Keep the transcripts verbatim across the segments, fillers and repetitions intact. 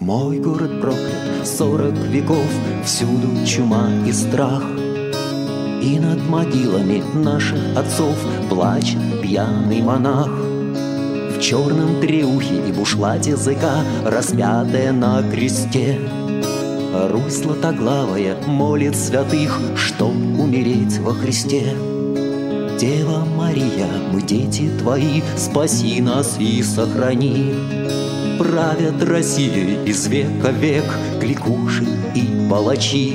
Мой город проклят, сорок веков, всюду чума и страх. И над могилами наших отцов плачет пьяный монах. В черном треухе и бушлате языка, распятая на кресте, Русь златоглавая молит святых, чтоб умереть во Христе. Дева Мария, мы дети твои, спаси нас и сохрани. Правят Россией из века век кликуши и палачи.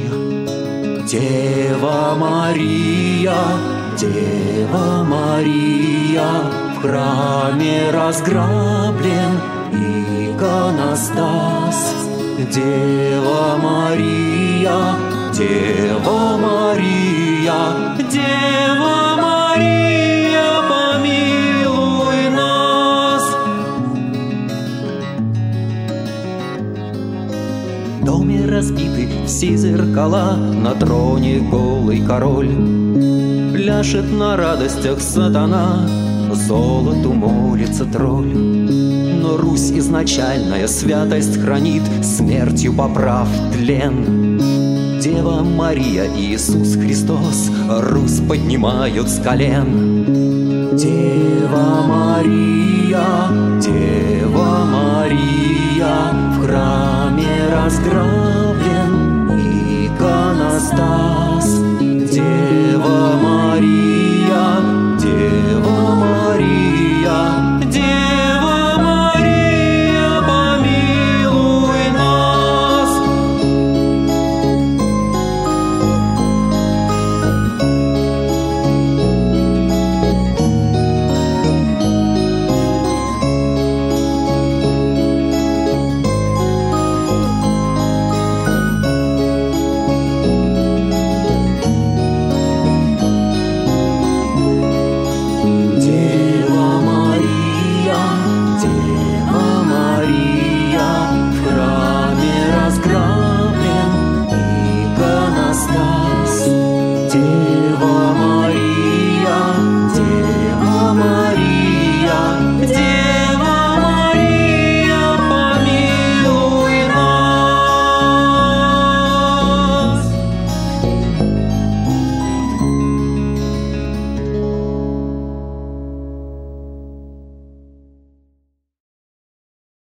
Дева Мария, Дева Мария, в храме разграблен иконостас. Дева Мария, Дева Мария, Дева Мария, помилуй нас. В доме разбиты все зеркала, на троне голый король. Пляшет на радостях сатана, золоту молится тролль. Но Русь изначальная святость хранит, смертью поправ тлен. Дева Мария и Иисус Христос Русь поднимают с колен. Дева Мария, Дева Мария, в храме разграблен иконостас.